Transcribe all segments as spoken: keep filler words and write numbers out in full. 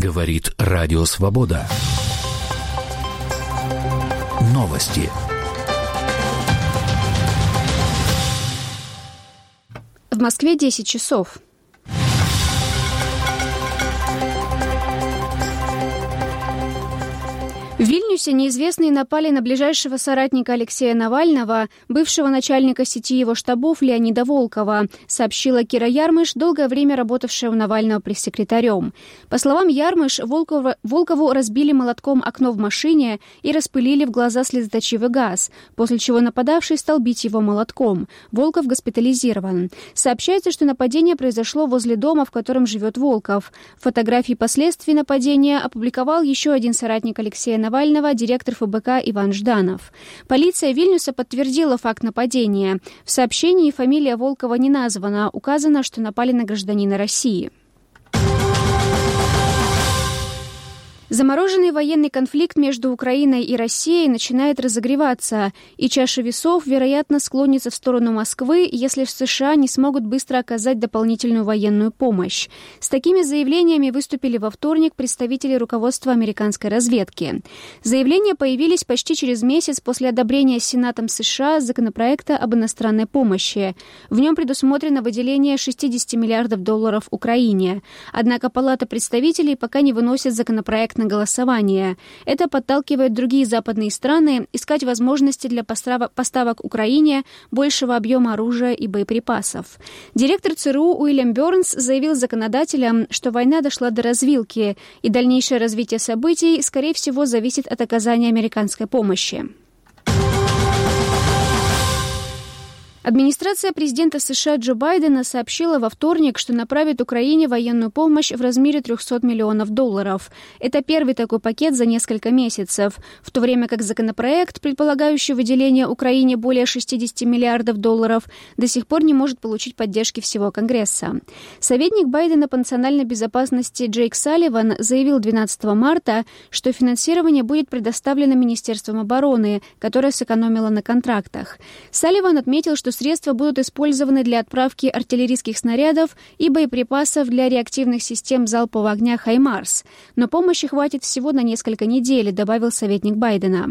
Говорит Радио Свобода. Новости. В Москве десять часов. В Вильнюсе неизвестные напали на ближайшего соратника Алексея Навального, бывшего начальника сети его штабов Леонида Волкова, сообщила Кира Ярмыш, долгое время работавшая у Навального пресс-секретарем. По словам Ярмыш, Волкова, Волкову разбили молотком окно в машине и распылили в глаза слезоточивый газ, после чего нападавший стал бить его молотком. Волков госпитализирован. Сообщается, что нападение произошло возле дома, в котором живет Волков. Фотографии последствий нападения опубликовал еще один соратник Алексея Навального, Навального, директор эф бэ ка Иван Жданов. Полиция Вильнюса подтвердила факт нападения. В сообщении фамилия Волкова не названа. Указано, что напали на гражданина России. Замороженный военный конфликт между Украиной и Россией начинает разогреваться, и чаша весов, вероятно, склонится в сторону Москвы, если в США не смогут быстро оказать дополнительную военную помощь. С такими заявлениями выступили во вторник представители руководства американской разведки. Заявления появились почти через месяц после одобрения Сенатом США законопроекта об иностранной помощи. В нем предусмотрено выделение шестьдесят миллиардов долларов Украине. Однако Палата представителей пока не выносит законопроект на голосование. Это подталкивает другие западные страны искать возможности для поставок Украине большего объема оружия и боеприпасов. Директор ЦРУ Уильям Бернс заявил законодателям, что война дошла до развилки, и дальнейшее развитие событий, скорее всего, зависит от оказания американской помощи. Администрация президента США Джо Байдена сообщила во вторник, что направит Украине военную помощь в размере триста миллионов долларов. Это первый такой пакет за несколько месяцев, в то время как законопроект, предполагающий выделение Украине более шестьдесят миллиардов долларов, до сих пор не может получить поддержки всего Конгресса. Советник Байдена по национальной безопасности Джейк Салливан заявил двенадцатого марта, что финансирование будет предоставлено Министерством обороны, которое сэкономило на контрактах. Салливан отметил, что средства будут использованы для отправки артиллерийских снарядов и боеприпасов для реактивных систем залпового огня «Хаймарс». Но помощи хватит всего на несколько недель, добавил советник Байдена.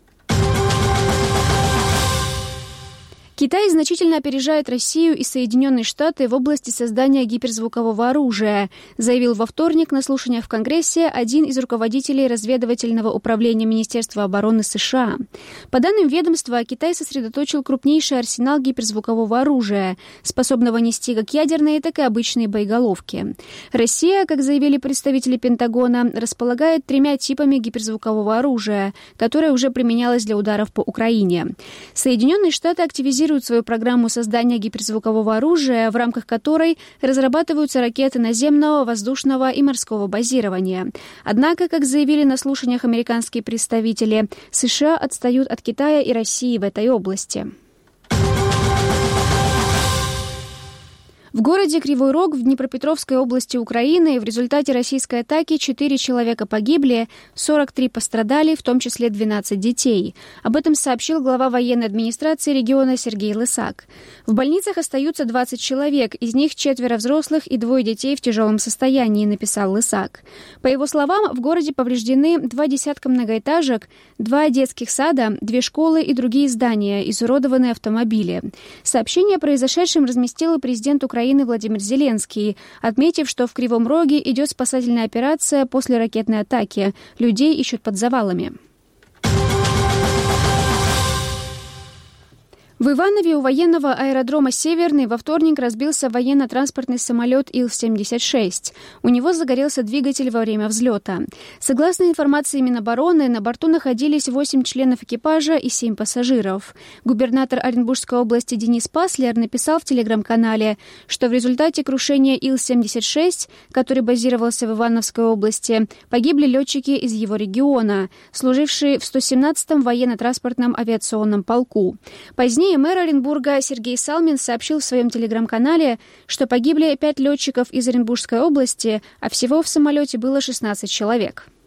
Китай значительно опережает Россию и Соединенные Штаты в области создания гиперзвукового оружия, заявил во вторник на слушаниях в Конгрессе один из руководителей разведывательного управления Министерства обороны США. По данным ведомства, Китай сосредоточил крупнейший арсенал гиперзвукового оружия, способного нести как ядерные, так и обычные боеголовки. Россия, как заявили представители Пентагона, располагает тремя типами гиперзвукового оружия, которое уже применялось для ударов по Украине. Соединенные Штаты активизируют свою программу создания гиперзвукового оружия, в рамках которой разрабатываются ракеты наземного, воздушного и морского базирования. Однако, как заявили на слушаниях американские представители, США отстают от Китая и России в этой области. В городе Кривой Рог в Днепропетровской области Украины в результате российской атаки четыре человека погибли, сорок три пострадали, в том числе двенадцать детей. Об этом сообщил глава военной администрации региона Сергей Лысак. В больницах остаются двадцать человек, из них четверо взрослых и двое детей в тяжелом состоянии, написал Лысак. По его словам, в городе повреждены два десятка многоэтажек, два детских сада, две школы и другие здания, изуродованы автомобили. Сообщение о произошедшем разместил президент Украины Украины Владимир Зеленский, отметив, что в Кривом Роге идет спасательная операция после ракетной атаки. Людей ищут под завалами. В Иванове у военного аэродрома «Северный» во вторник разбился военно-транспортный самолет Ил семьдесят шесть. У него загорелся двигатель во время взлета. Согласно информации Минобороны, на борту находились восемь членов экипажа и семь пассажиров. Губернатор Оренбургской области Денис Паслер написал в телеграм-канале, что в результате крушения Ил семьдесят шесть, который базировался в Ивановской области, погибли летчики из его региона, служившие в сто семнадцатом военно-транспортном авиационном полку. Позднее мэр Оренбурга Сергей Салмин сообщил в своем телеграм-канале, что погибли пять летчиков из Оренбургской области, а всего в самолете было шестнадцать человек.